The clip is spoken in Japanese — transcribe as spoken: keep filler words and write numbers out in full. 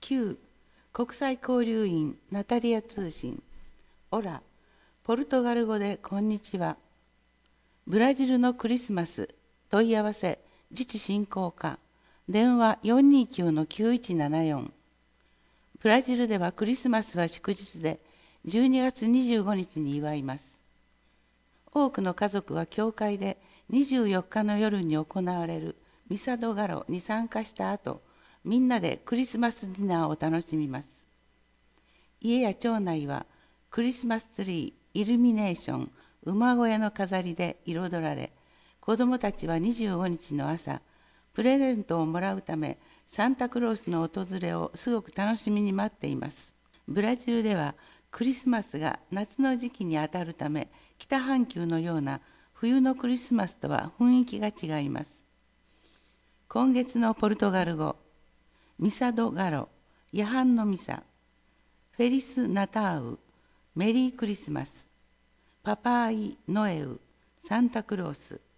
きゅう国際交流員ナタリア通信。オラ、ポルトガル語でこんにちは。ブラジルのクリスマス、問い合わせ、自治振興課、電話 よんにきゅう きゅういちななよん。ブラジルではクリスマスは祝日で、じゅうにがつにじゅうごにちに祝います。多くの家族は教会でにじゅうよっかの夜に行われるミサドガロに参加した後、みんなでクリスマスディナーを楽しみます。家や町内はクリスマスツリー、イルミネーション、馬小屋の飾りで彩られ、子どもたちはにじゅうごにちの朝、プレゼントをもらうため、サンタクロースの訪れをすごく楽しみに待っています。ブラジルではクリスマスが夏の時期にあたるため、北半球のような冬のクリスマスとは雰囲気が違います。今月のポルトガル語、ミサドガロ、夜半のミサ、フェリス・ナターウ、メリークリスマス、パパーイ・ノエウ、サンタクロース、